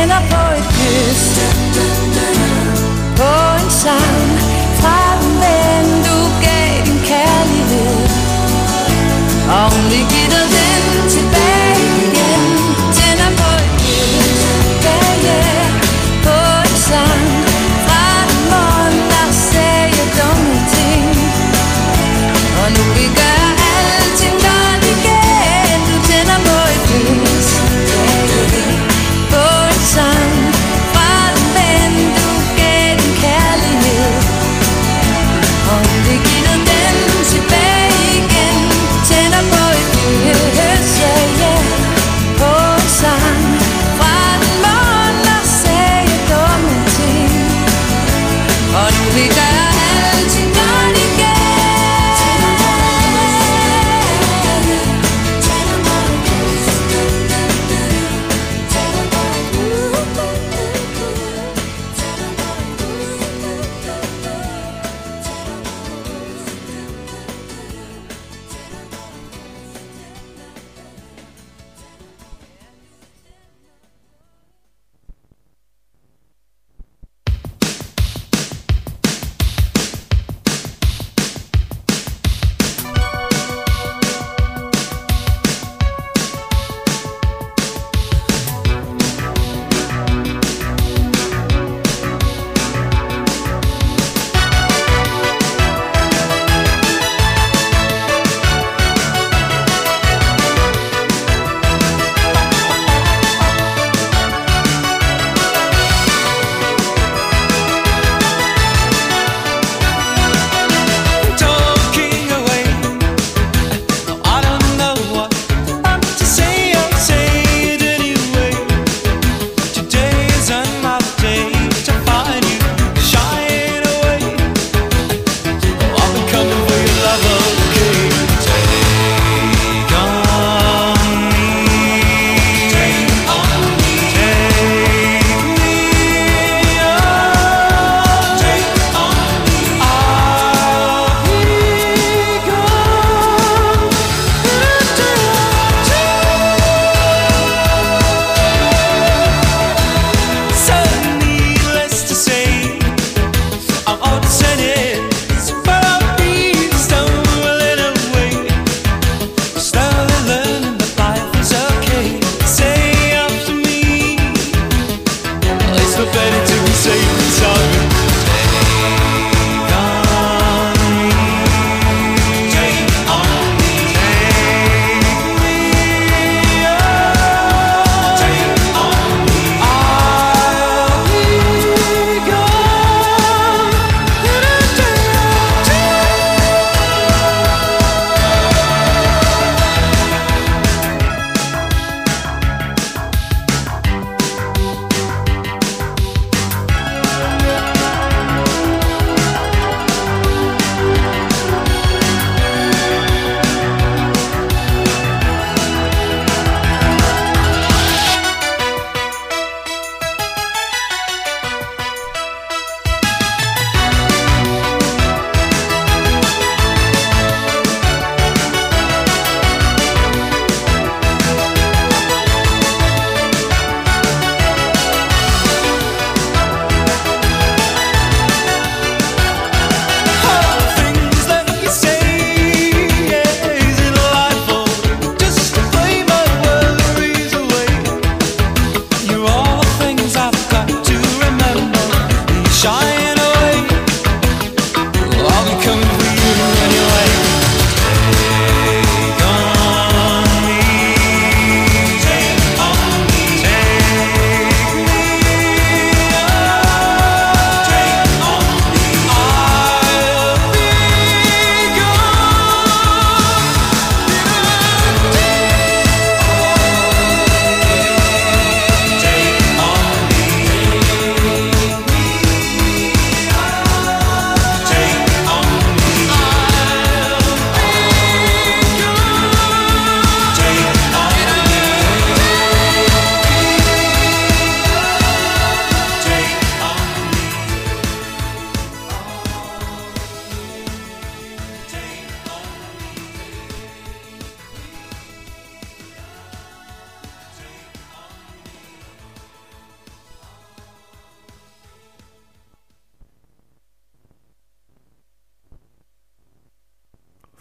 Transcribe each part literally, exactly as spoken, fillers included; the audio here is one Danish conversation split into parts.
tænder på et kys, på en sang fra den ven, du gav din kærlighed. Og hun vil give dig den tilbage igen. Tænder på et kys, yeah, yeah, på en sang fra den morgen, der sagde dumme ting. Og nu vi gør alting godt igen. Du tænder på et kys, yeah, yeah, på en sang fra den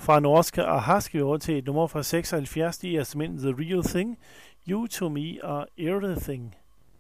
Fra norske Aha skal vi over til et nummer fra seksoghalvfjerds. Det er simpelthen The Real Thing, You To Me og Everything.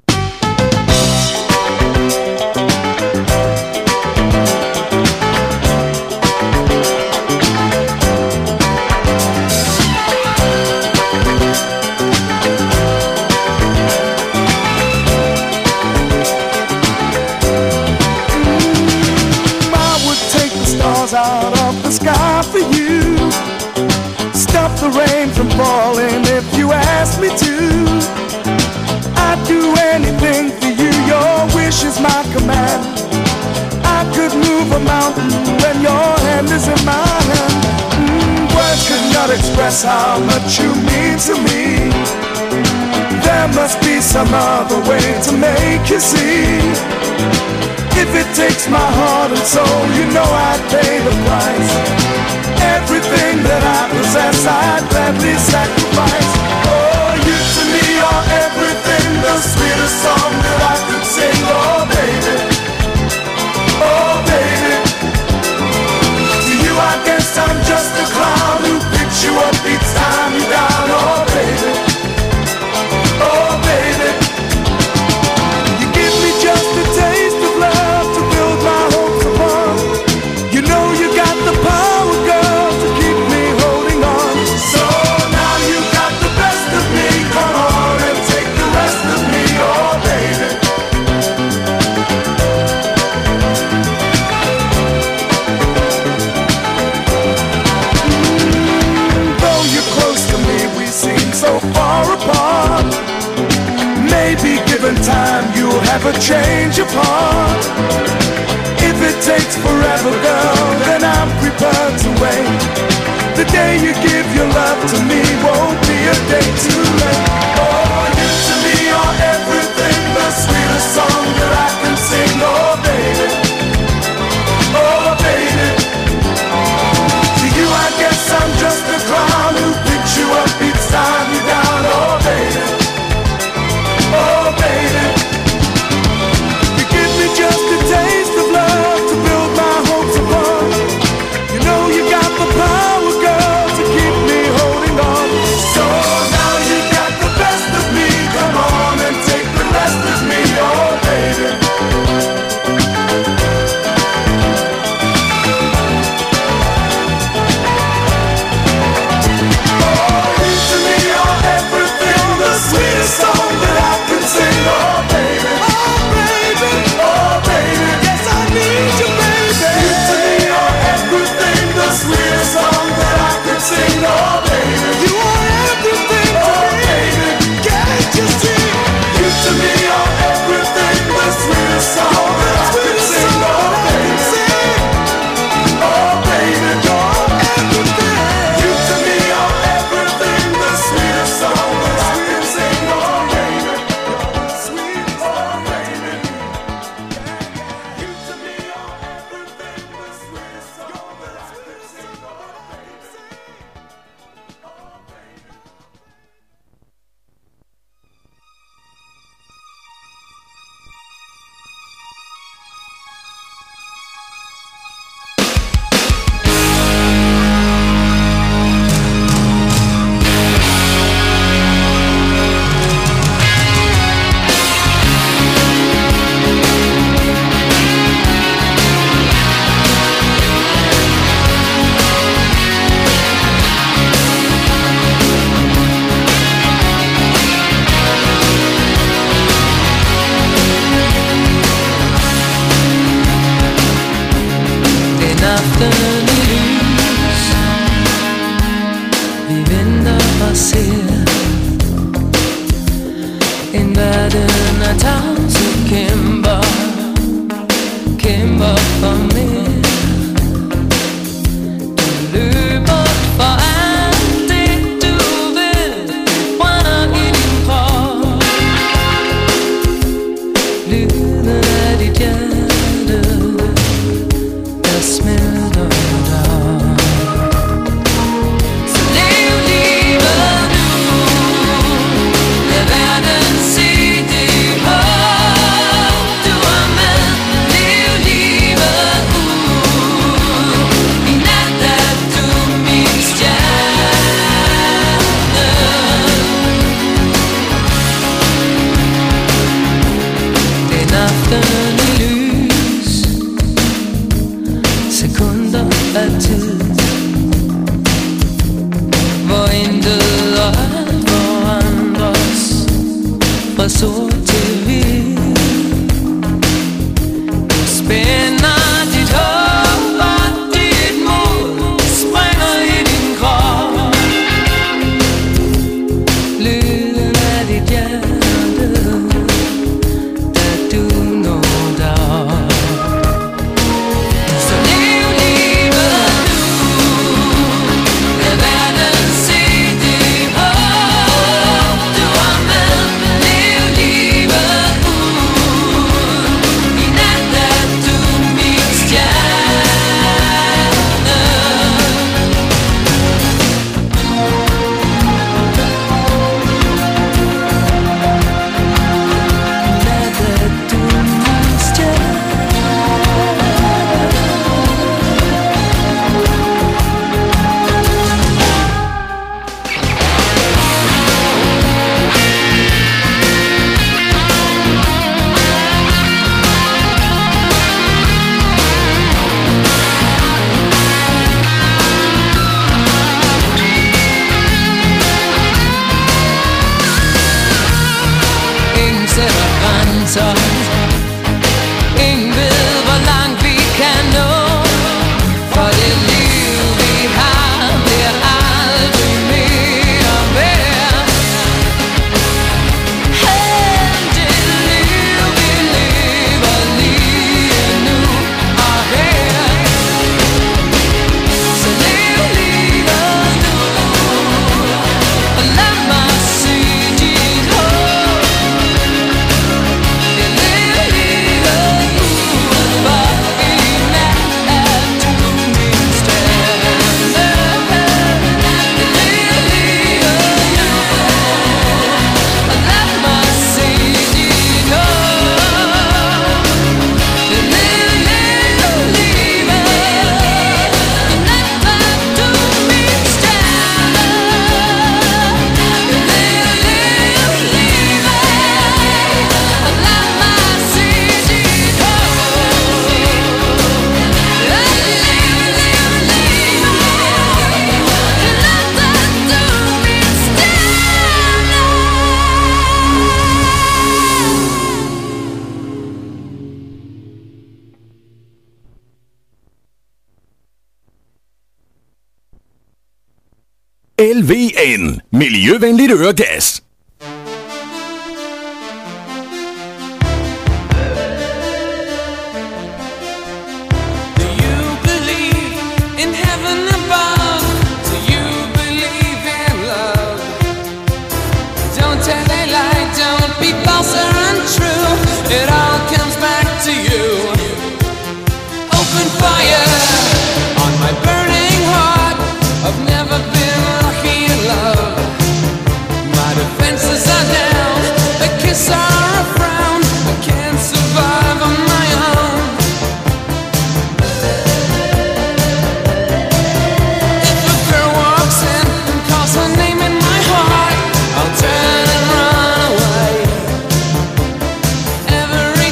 Out of the sky for you, stop the rain from falling if you ask me to. I'd do anything for you, your wish is my command. I could move a mountain when your hand is in my hand. mm, Words could not express how much you mean to me. There must be some other way to make you see. If it takes my heart and soul, you know I'd pay the price. Everything that I possess, I'd gladly sacrifice. Oh, you to me are everything, the sweetest song that I could sing. Oh, baby, oh, baby. To you I guess I'm just a clown who picks you up each time you're down. Oh, baby, oh, baby. You give me just a taste of love. Time you'll have a change of heart. If it takes forever, girl, then I'm prepared to wait. The day you give your love to me won't be a day too late. Oh, you to me are everything, the sweetest song that I can sing. Oh, baby, oh, baby. To you I guess I'm just a clown who picks you up each time you're down. Oh, baby, oh, baby, you give me just a taste of love to build my hopes upon. You know you got the power, girl, to keep me holding on. So now you got the best of me, come on and take the rest of me, oh, baby. Oh, you to me are everything, the sweetest song that I can sing, oh, baby. Oh, baby, oh, baby, yes, I need you, baby. You to me are everything, the sweetest song that I can sing, oh, baby. You are everything to oh, me, baby, can't you see? You to me are everything, the sweetest song that I can sing, oh, baby. Oh, baby, you're everything. You to me are everything, the sweetest song that I can sing, oh, baby. You're sweet, oh, baby. You to me are everything, the sweetest song that I can sing, oh, baby. Afternoons vi venter og ser en verden af tavse kæmper, kæmper for mere. Du løber for alt det du vil, brænder i din krop. Lyden af dit hjerte, der smelter dig. Så lev livet nu, lad verden se dit håb. står til vild. Spænder dit håb og dit mod, springer i din krop. Lyden af dit hjerte, da du når dig. Så lev livet nu, lad verden se det håb du har med. Lev livet ud, i nat er du min stjerne. Nat er du min stjerne. Ingen sætter grænser, ingen ved hvor langt vi kan nå. For det liv vi har bliver aldrig mere værd. End det liv vi lever lige nu og her. Så lev livet nu, og lad mig se dit håb. Lev livet ud, for i nat er du min stjerne. Lev livet nu, og lad mig se dit håb. Lev livet, i nat er du min stjerne. Lev livet, og lad mig se dit håb. Lev livet, i nat er du min stjerne. L V N. Miljøvenligt øregas. Do you believe in heaven above? Do you believe in love? Don't tell a lie, don't be false or untrue. It all comes back to you. Open fire on my burning heart. I've never been lucky in love. My defenses are down, a kiss or a frown. I can't survive on my own. If a girl walks in and calls her name in my heart, I'll turn and run away. Every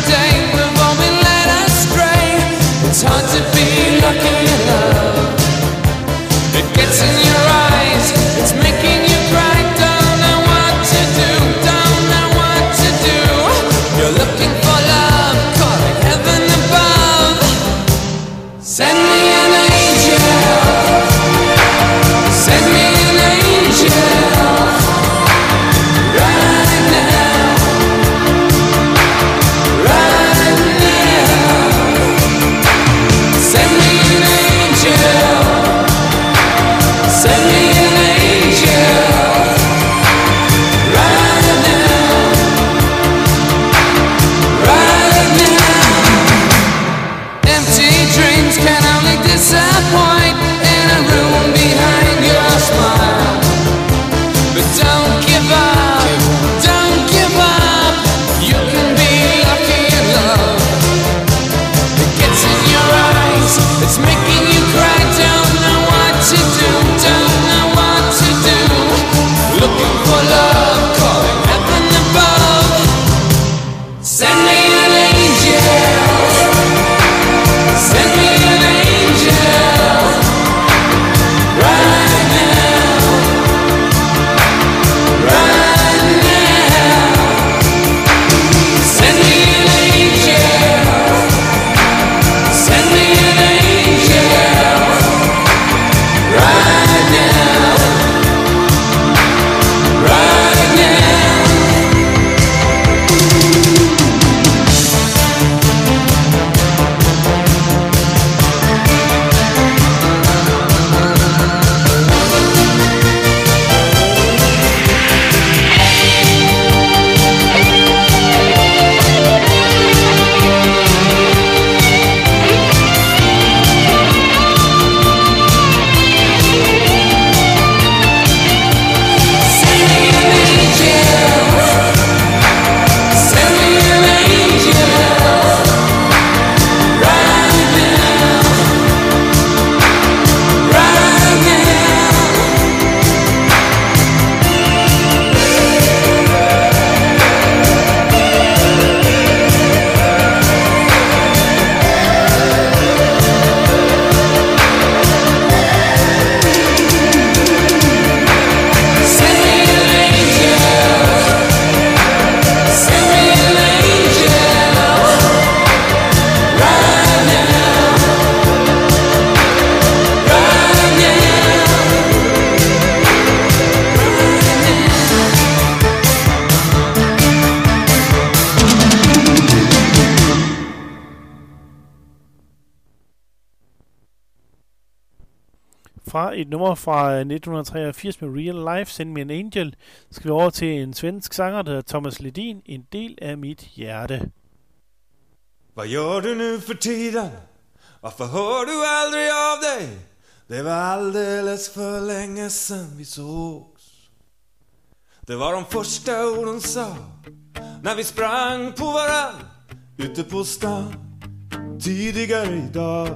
fra et nummer fra nitten treogfirs med Real Life, Send Me an Angel, skal vi over til en svensk sanger, der hedder Thomas Ledin, En del af mit hjerte. Vad gör du nu för tiden? Varför hör du aldrig av dig? Det var alldeles för länge sedan vi sågs. Det var de första orden sa när vi sprang på varann ute på stan tidigare idag.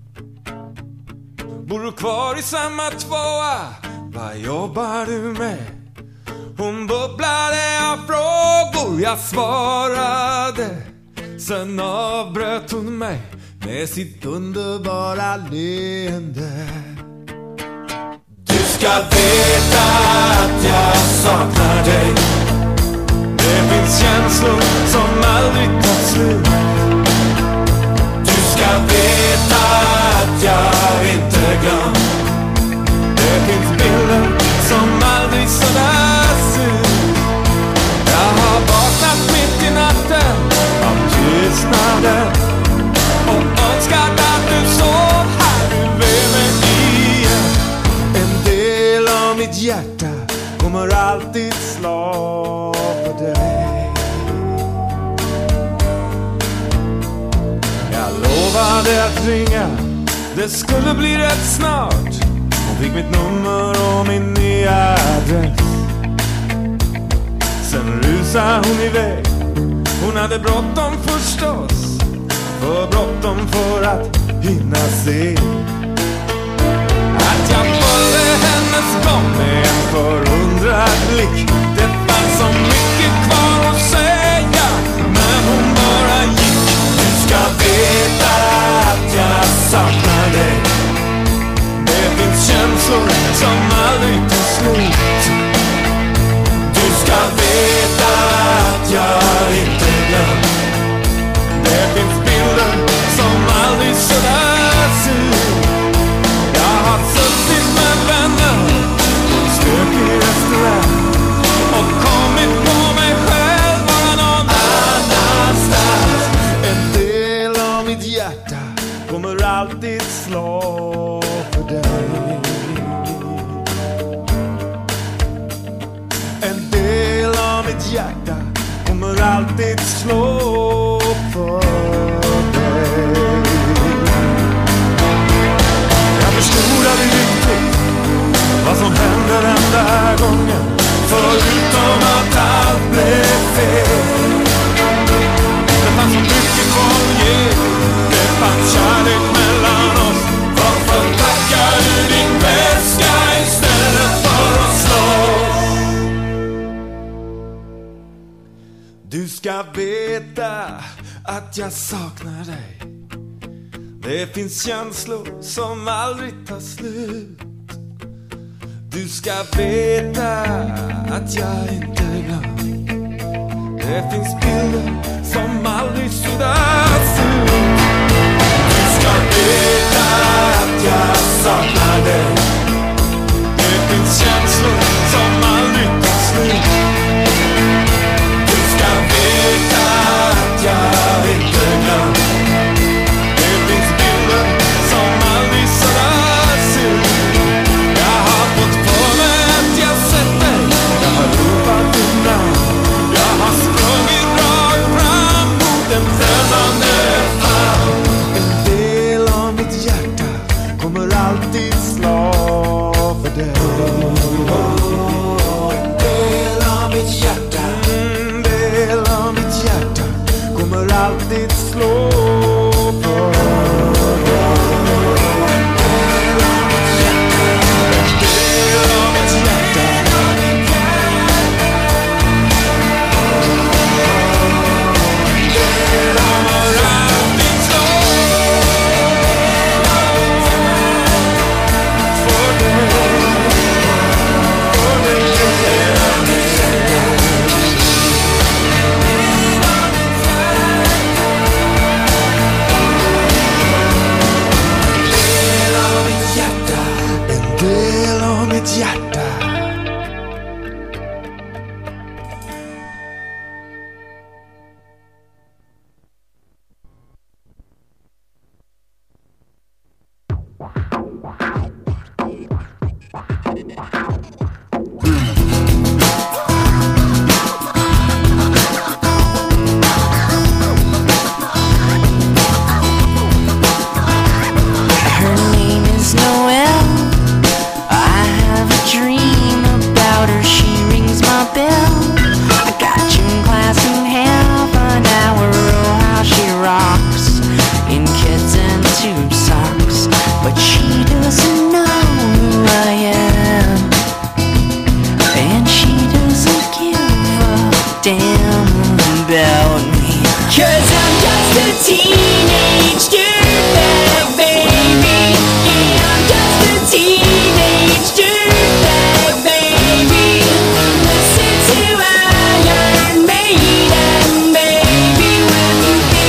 Bor du kvar i samma tvåa? Vad jobbar du med? Hon bubblade av frågor, jag svarade. Sen avbröt hon mig med sitt underbara leende. Du ska veta att jag saknar dig. Det finns känslor som aldrig tar slut. Du ska veta att jag inte glöm. Det finns bilder som aldrig suddas ut. Jag har vaknat mitt i natten av tystnaden och önskar att du sov här bredvid mig igen. En del av mitt hjärta kommer alltid slå på dig. Jag lovade att ringa, det skulle bli rätt snart. Hon fick mitt nummer och min nya adress. Sen rusade hon iväg. Hon hade bråttom förstås, för bråttom för att hinna se. Att jag följde hennes gång med en förundrad blick. Det fanns så mycket kvar att säga, men hon bara gick. Du ska veta att jag saknar dig. Det finns känslor som aldrig tar slut. Du ska veta att jag inte glöm. Det finns bilder som aldrig suddas ut. Jag har suttit med vänner på en stökig restaurang och kommit på mig själv bara någon annanstans. En del av mitt hjärta kommer alltid slå för dig. En del av mitt hjärta kommer alltid slå för dig. Jag förstod aldrig riktigt vad som hände den där gången, förutom att allt blev fel. Det fanns så mycket kvar att ge, det fanns kärlek mellan oss. Varför packar du din väska istället för att slåss? Du ska veta att jag saknar dig. Det finns känslor som aldrig tar slut. Du ska veta att jag inte glöm. Det finns bilder som aldrig suddas ut. Du ska veta att jag saknar dig. Det finns känslor som aldrig tar slut. Du ska veta att jag inte glöm. Det finns bilder som aldrig suddas ut. Jag har fått för mig att jag sett dig. Jag har ropat din namn. Jag har sprungit rakt fram mot en främmande famn. En del av mitt hjärta kommer alltid slå för dig. En del av mitt hjärta, en del av mitt hjärta kommer alltid slå för dig. En del av mitt hjärta, en del av mitt hjärta. about me. 'Cause I'm just a teenage dirtbag, baby. Yeah, I'm just a teenage dirtbag, baby. Listen to Iron Maiden, baby, with me.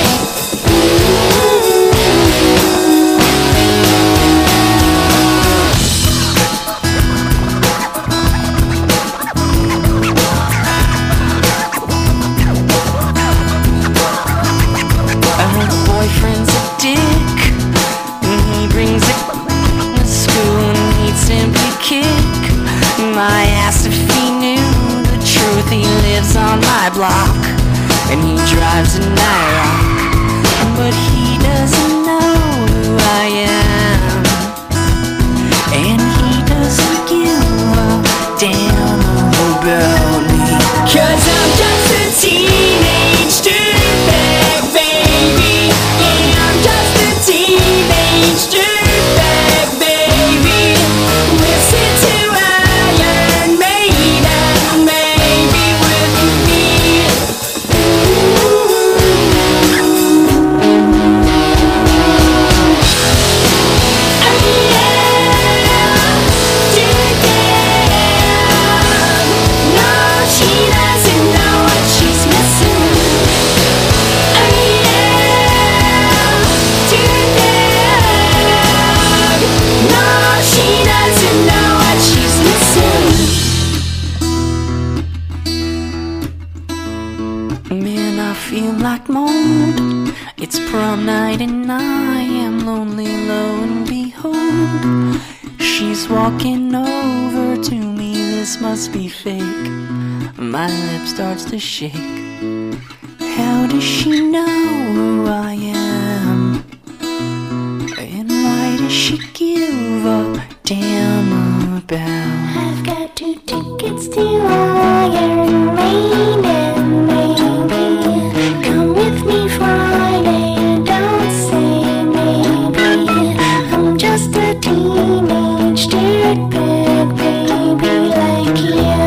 Our boyfriend's a dick, and he brings it to school and he'd simply kick my ass if he knew the truth. He lives on my block and he drives a Nyrock, but he doesn't know who I am, and he doesn't give a damn about me. 'Cause I'm just a teenage dirtbag, baby. Yeah, I'm just a teenage dirtbag, baby. Listen to Iron Maiden, baby, with me. Man, I feel like mold. It's prom night and I am lonely, lo and behold, she's walking over to me. This must be fake. My lip starts to shake. How does she know who I am? And why does she give a damn about? I've got two tickets to Iron Maiden, baby. Come with me Friday, don't say maybe. I'm just a teenage dirtbag, baby, like you.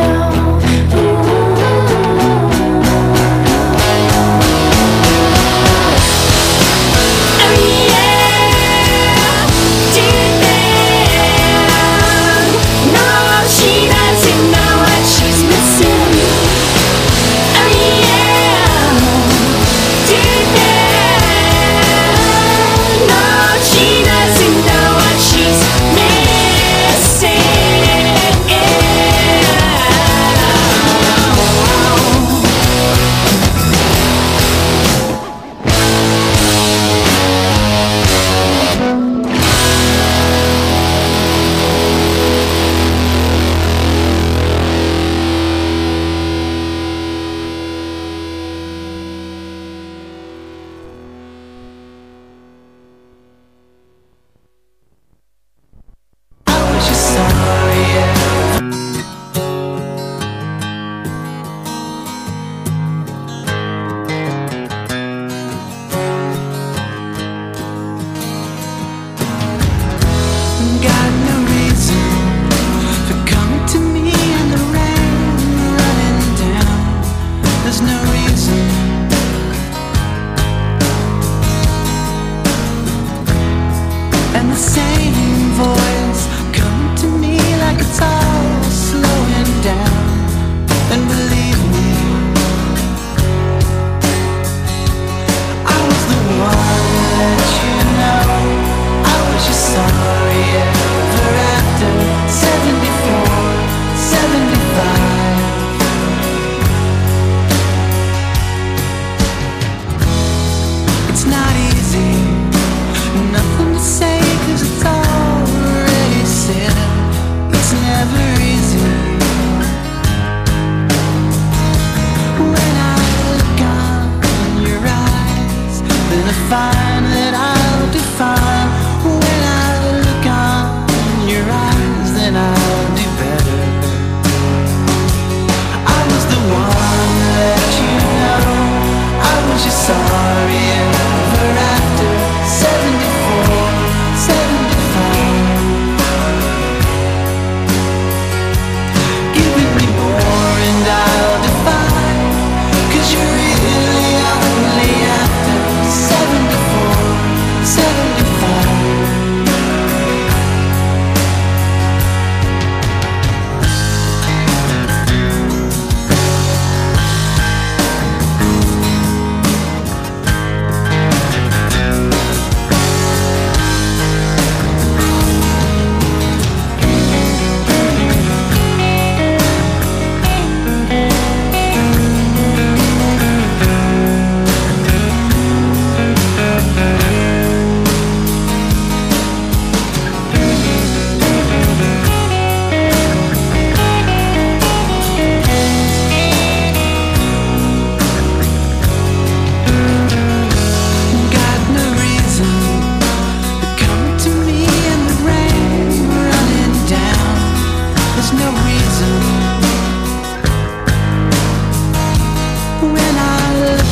Give me more and I'll define, 'cause you're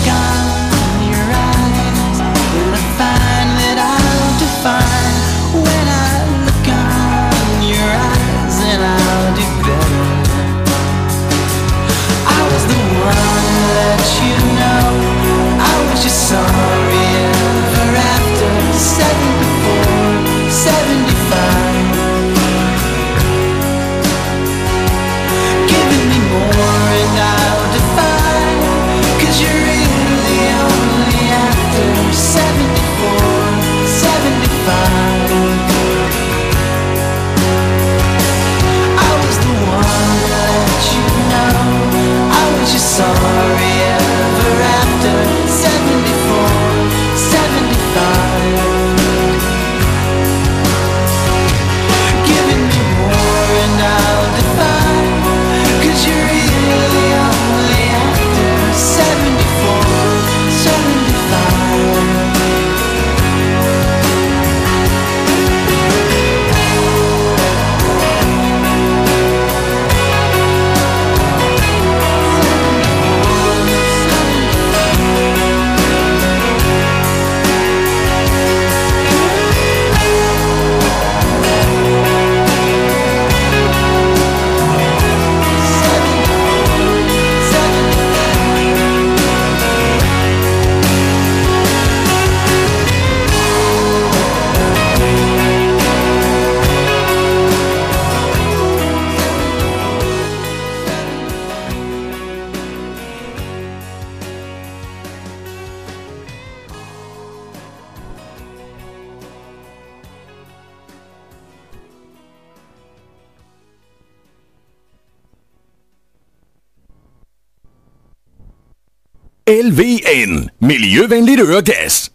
look on your eyes, will I find that I'll define? When I look on your eyes, then I'll do better. I was the one to let you know I was just sorry ever after. Seventy-four, seventy-five, giving me more and I'll define, 'cause you're really only after seventy-four, seventy-five. I was the one to let you know I was just sorry ever after. Seventy-four, seventy-five, giving me more and I'll define, 'cause you're really only after seventy-four, seventy-five. L V N. Miljøvenligt øregas.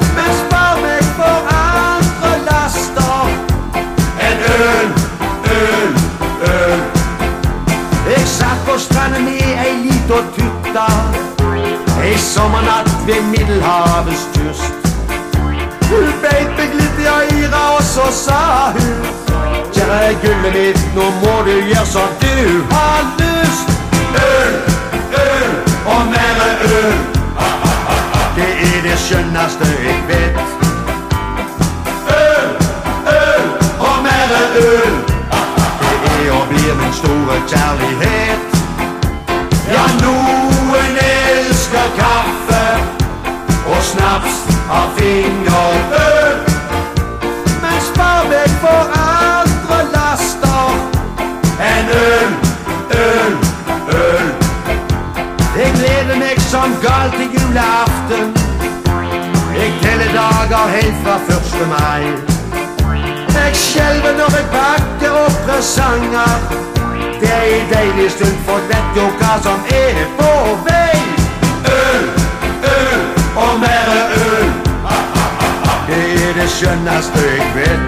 Øl, øl natta, ei sommernatt ved Middelhavets kyst. Hun beit meg litt i øyra, og så sa hun: kjære gullet mitt, nå må du gjøre som du har lyst. Øl, øl og mer øl, det er det skjønneste jeg vet. Øl, øl og mer øl, det er og blir min store kjærlighet. Ja, noen elsker kaffe og snaps av fingerøl, men spar meg for andre laster enn øl, øl, øl. Jeg gleder meg som gal til julaften, jeg teller dager helt fra første mai. Jeg skjelver når jeg pakker opp presanger, det er en deilig stund, for vet jo hva som er på vei. Øl, øl og mer øl, det er det skjønneste jeg vet.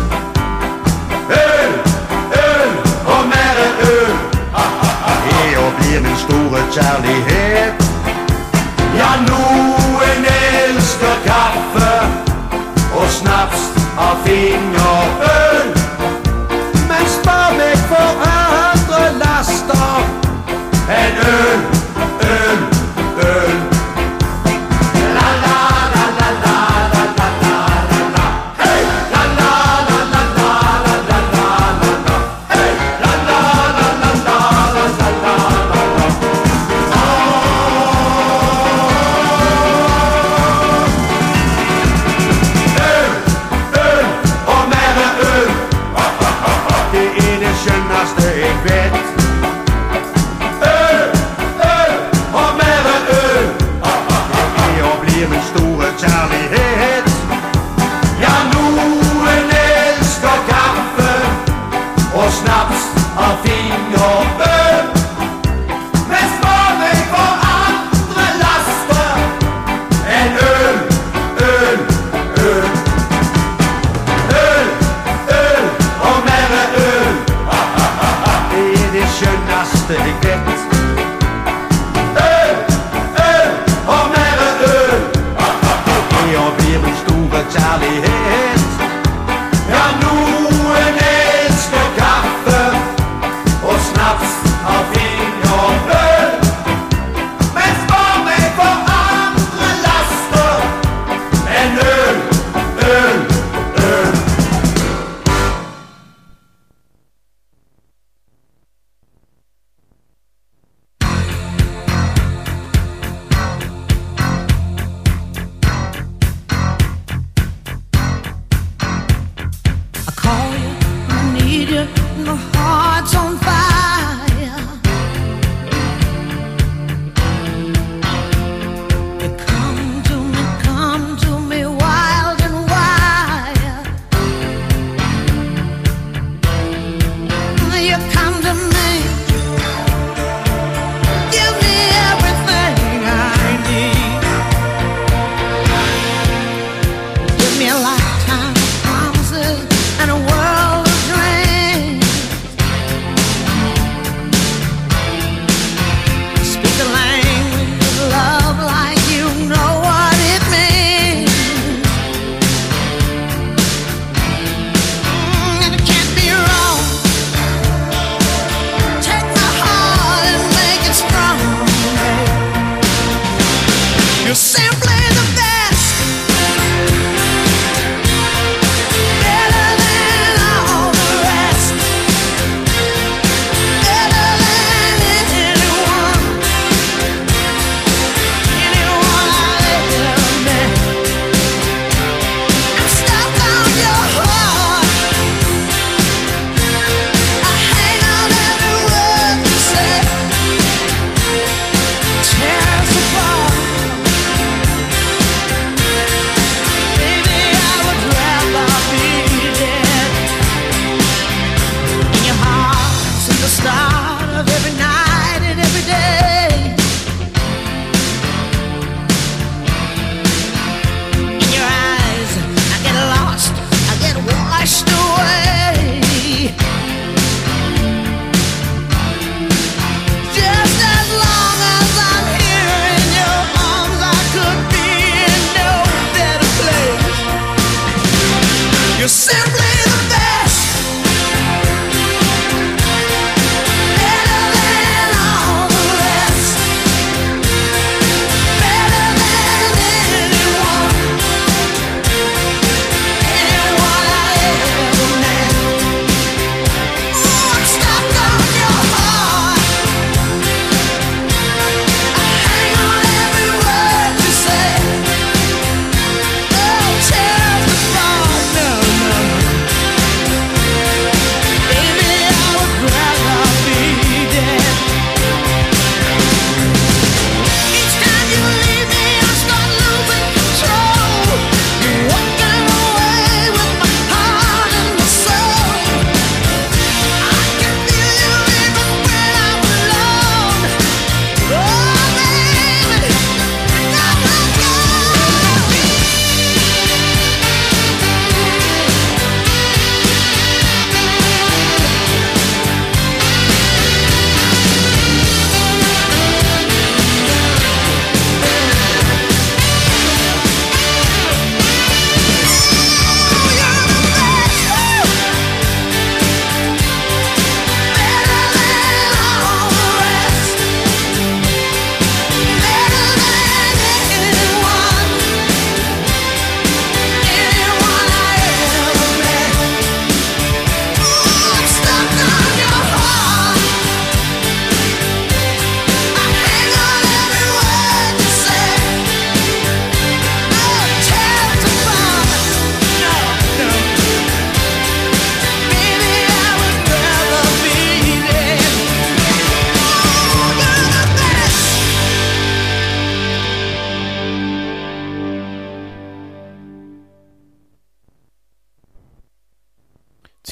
Øl, øl og mer øl, det er og blir min store kjærlighet. Ja, noen elsker kaffe og snaps av fingerøl, men spar meg for andre laster enn øl, øl, øl. La la la la la la la la la. Hey! La la la la la la la la la. Hey! La la la la la la la la la. Øl, øl og mer øl, det er det skjønneste jeg vet. Øl, øl og mer øl, det og blir min store kjærlighet. Ja, noen elsker kaffe og snaps av fingerøl, men spar meg for andre laster enn øl, øl, øl. Øl, øl og mer øl, det er det skjønneste jeg vet. Øl, øl og mer øl, det og blir min store kjærlighet. Ja, noen elsker kaffe og snaps av fingerøl, men spar meg for andre laster enn øl, øl, øl. I call you, I need you, my heart's on fire. You come to me, come to me wild and wild. You come to me, give me everything I need. Give me a lifetime of promises and a world of dreams.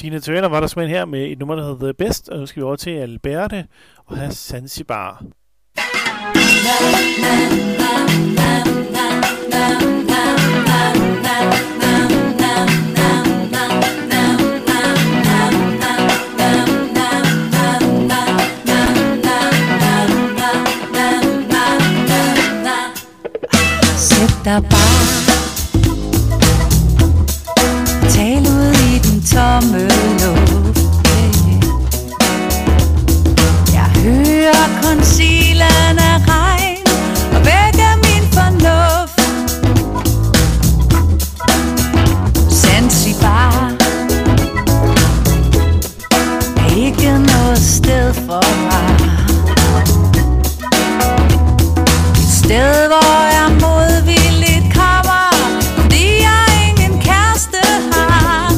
Tina Turner var der simpelthen her med et nummer, der hedder The Best, og nu skal vi over til Alberte og have Zanzibar. Sæt dig bare, tal ud i den tomme luft. Jeg hører kun silen af regn og vækker min fornuft. Zanzibar er ikke noget sted for mig. Et sted, hvor jeg modvilligt kommer, fordi jeg ingen kæreste har.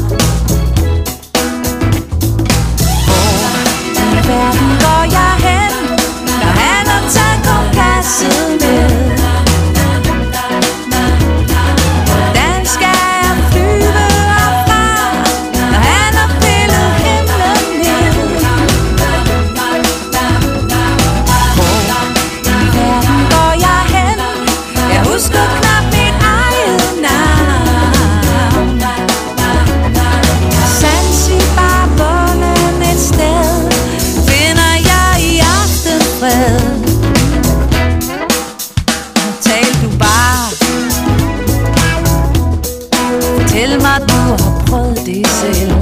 Hvor i verden går jeg hen, når han har taget kompasset med? Hvordan skal jeg flyve herfra, når han har pillet himlen ned? Hvor i verden går jeg hen, jeg husker knap mit eget navn. Zanzibar, bunden et sted, finder jeg i aftenfred. Tal du bare, fortæl mig du har prøvet det selv.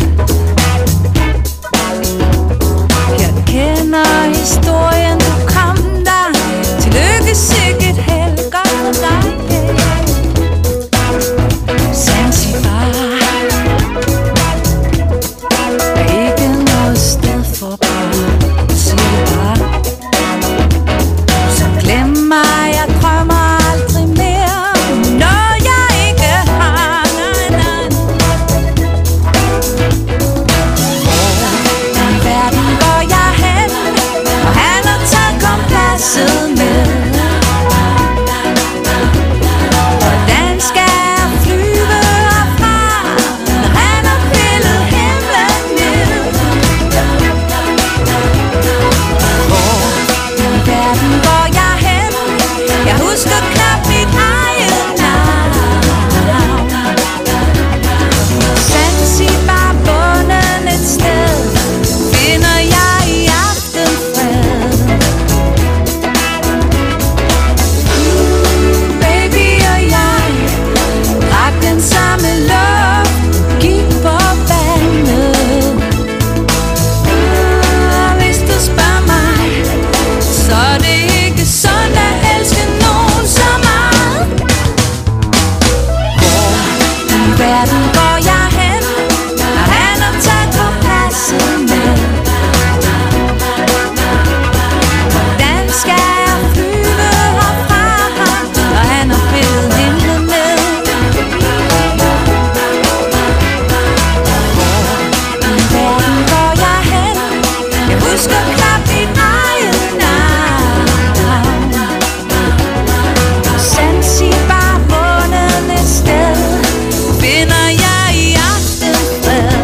Jeg kender historien, du kom der, tillykke sikkert held, godt for dig. Zanzibar er ikke noget sted for bare, sig det bare. Så glem mig, jeg drømmer aldrig mere, når jeg ikke har, nej, nej. Hvor i verden går jeg hen, og han har taget kompasset med? Hvordan skal jeg flyve herfra, når han har pillet himlen ned? Hvor i verden går jeg hen, jeg husker knap mit eget navn. Zanzibar, bunden et sted, finder jeg i aftenfred. Baby og jeg drak den samme luft, gik på vandet. Ah, Hvis du spørger mig, så er det ikke sundt at elske nogen så meget. Hvor i verden går jeg hen, når han har taget kompasset med? Hvordan skal jeg flyve herfra, når han har pillet himlen ned? Hvor i verden går jeg hen, jeg husker knap mit eget navn. Zanzibar, bunden et sted, finder jeg i aftenfred.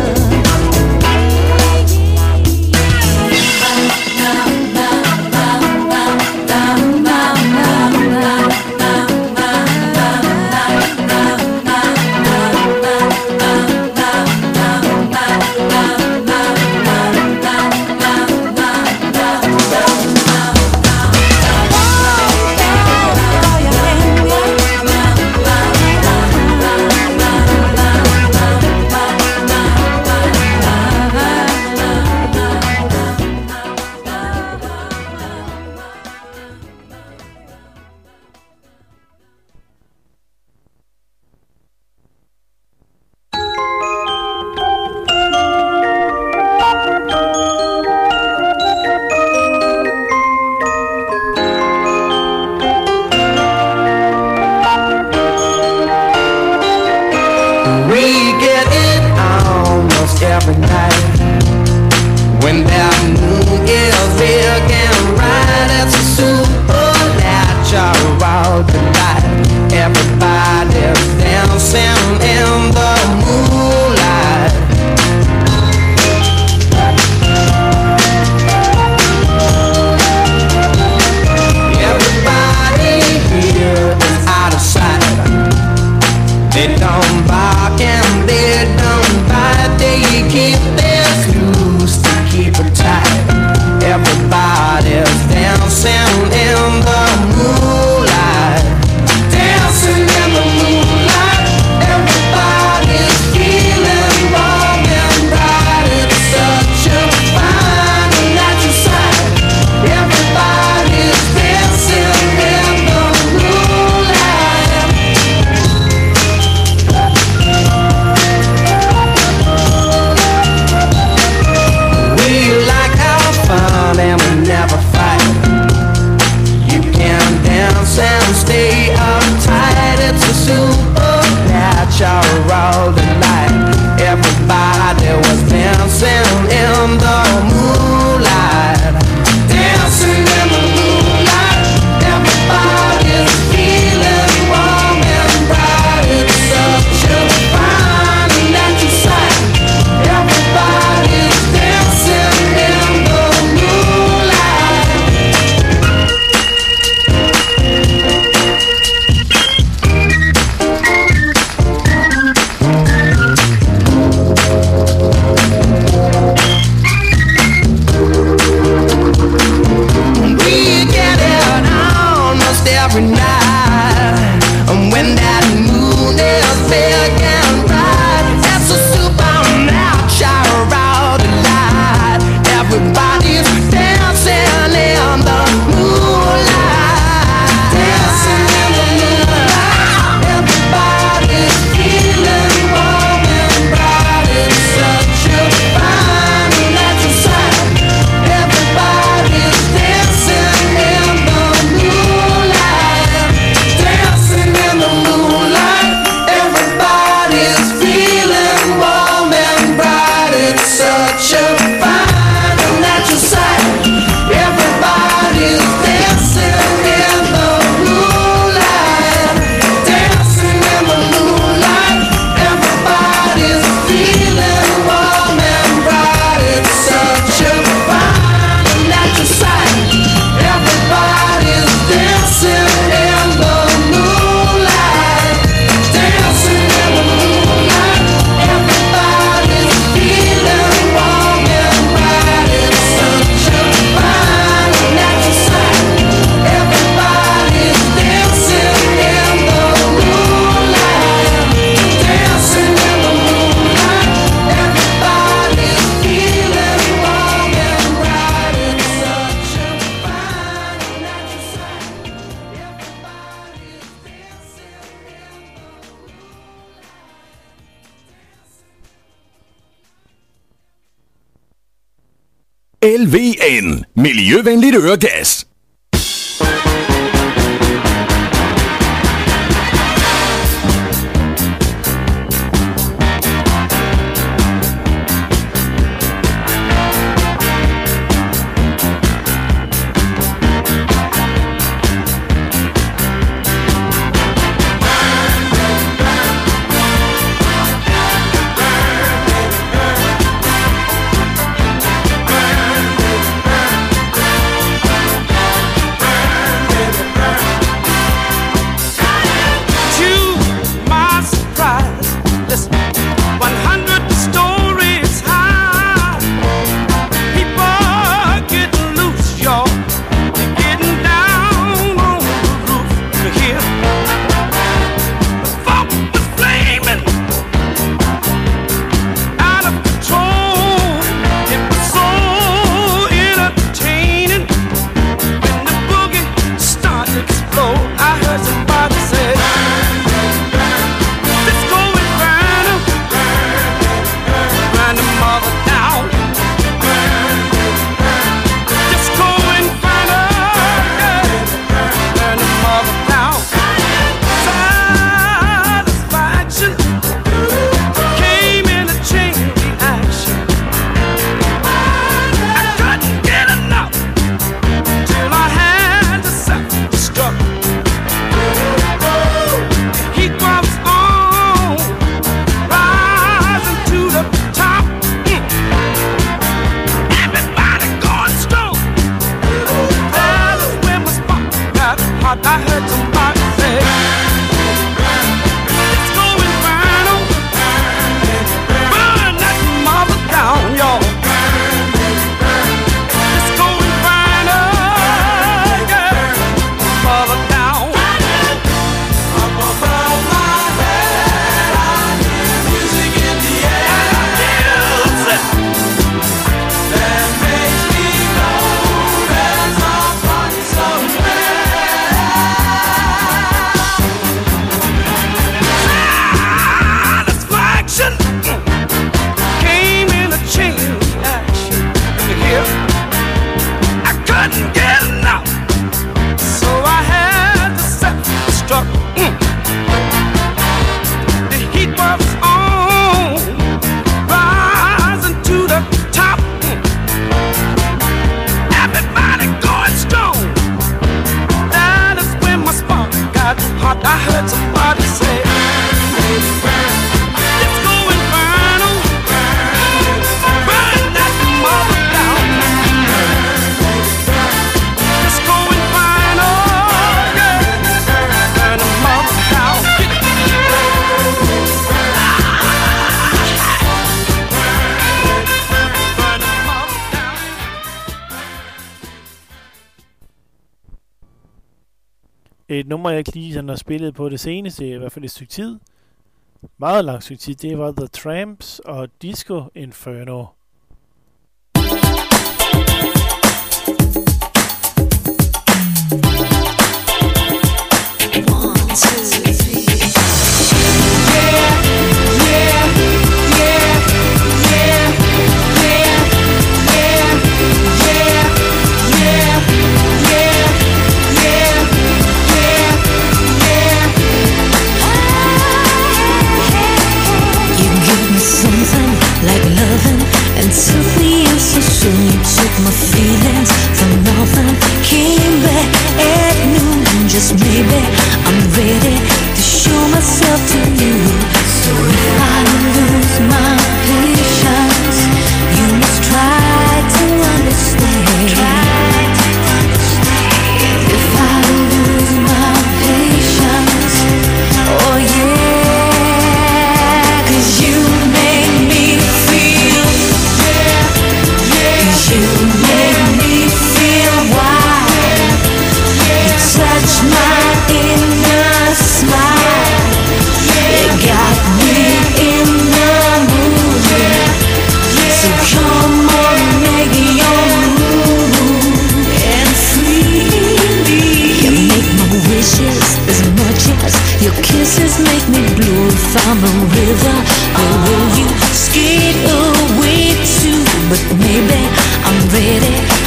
We get it almost every night. When that moon is big and bright, it's a supernatural delight. Everybody's dancing in the moonlight. L V N. Miljøvenligt øregas. Et nummer, jeg ikke lige sådan har spillet på det seneste, i hvert fald et stykke tid, meget langt stykke tid, det var The Tramps og Disco Inferno. And took me in so soon. You took my feelings from nothing, came back at noon. Just maybe I'm ready to show myself to you. So if I lose my patience, you must try to understand. Try to understand. If I lose my patience, oh yeah, 'cause you make me feel. You make me feel wild. You touch my inner smile. You got me in the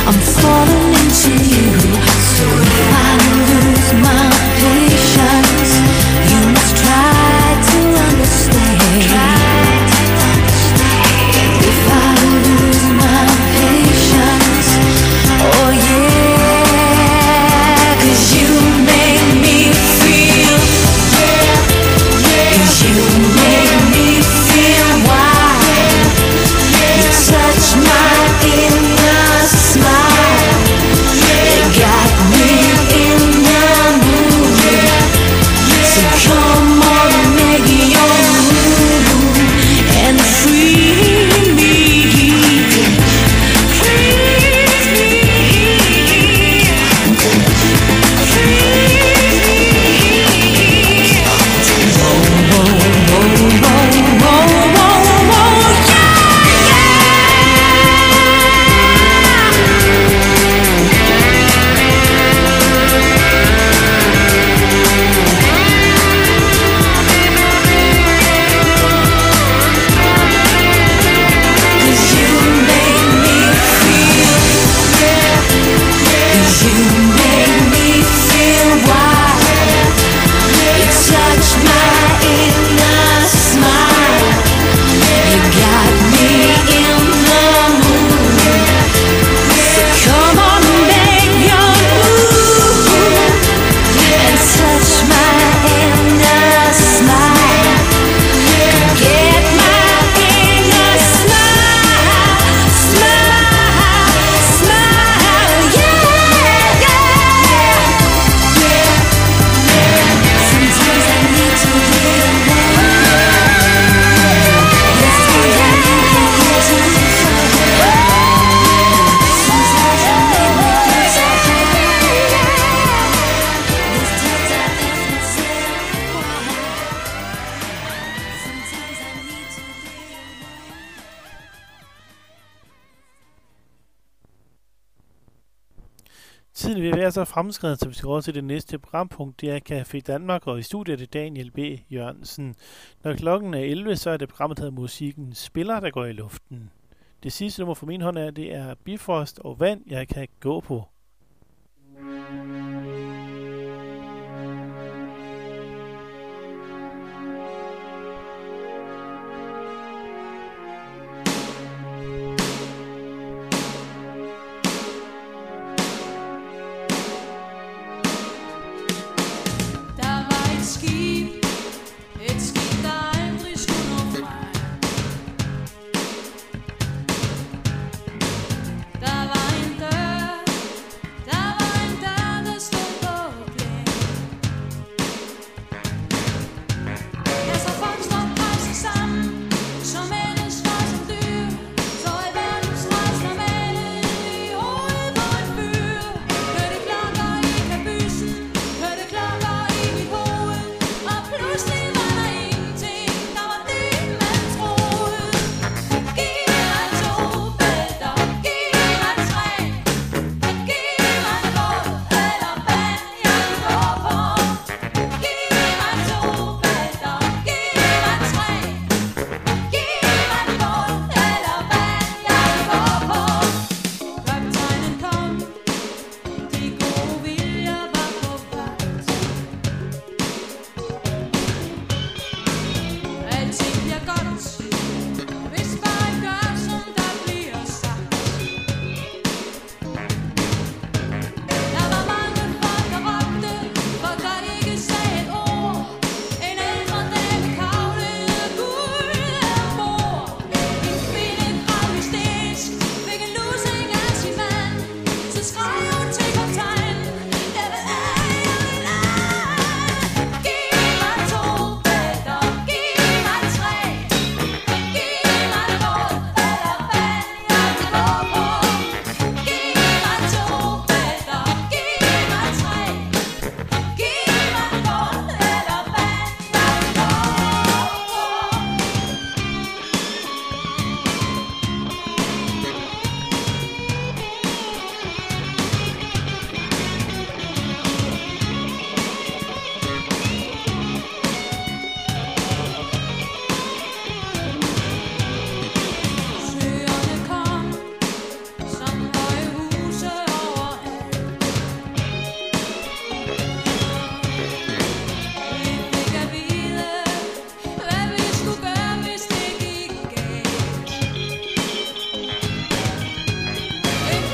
I'm falling into you. So if I lose my patience, you must try to understand. If I lose my patience, oh yeah, 'cause you make me feel, yeah, yeah, 'cause you make me feel wild. You touch my inner smile. You got me in the mood. So come on, make your move and free me. Freeze me. Freeze me. Whoa, whoa, whoa, whoa, whoa, whoa, whoa, yeah, Cause you make me feel, yeah, Cause you make me feel wild. You touch my inner smile. You got me in the mood. So come on, make your move and touch my inner smile. Get my inner smile, smile, smile, yeah, yeah, yeah, yeah. Sometimes I need to be alone. Sometimes I need to get to the Sometimes I need me cause I have. There's times I ask myself why. Sometimes I need to be alone. Tiden vil være så fremskreden, så vi skal over til det næste programpunkt. Det er Café Danmark, og i studiet er det Daniel B. Jørgensen. Når klokken er elleve, så er det programmet, der hedder Musikken Spiller, der går i luften. Det sidste nummer for min hånd er, det er Bifrost og Vand, jeg kan gå på.